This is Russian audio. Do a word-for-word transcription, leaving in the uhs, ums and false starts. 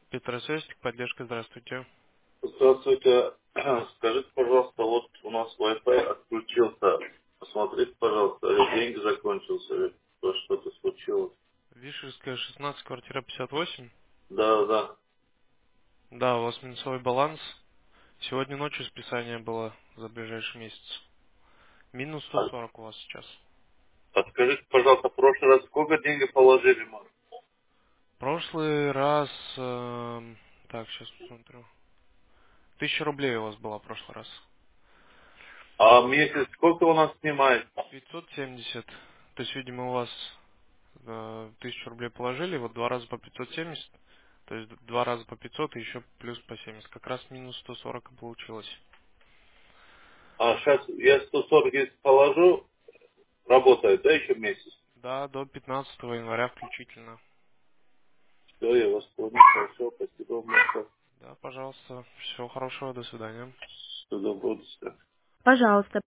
Петросвязь, поддержка, здравствуйте. Здравствуйте. Скажите, пожалуйста, вот у нас Wi-Fi отключился. Посмотрите, пожалуйста, или деньги закончился, или то, что-то случилось. Вишерская, шестнадцать, квартира пятьдесят восемь. Да, да. Да, у вас минусовой баланс. Сегодня ночью списание было за ближайший месяц. Минус сто А, сорок у вас сейчас. а скажите, пожалуйста, в прошлый раз сколько денег положили, может? Прошлый раз... эм, так, сейчас посмотрю. Тысяча рублей у вас была в прошлый раз. А месяц сколько у нас снимает? пятьсот семьдесят. То есть, видимо, у вас э, тысячу рублей положили, вот два раза по пятьсот семьдесят. То есть два раза по пятьсот и еще плюс по семьдесят. Как раз минус сто сорок и получилось. А сейчас я сто сорок если положу, работает, да, еще месяц? Да, до пятнадцатого января включительно. Все, я вас понял, хорошо, спасибо вам большое. Да, пожалуйста. Всего хорошего, до свидания. Всего доброго, до свидания. Пожалуйста.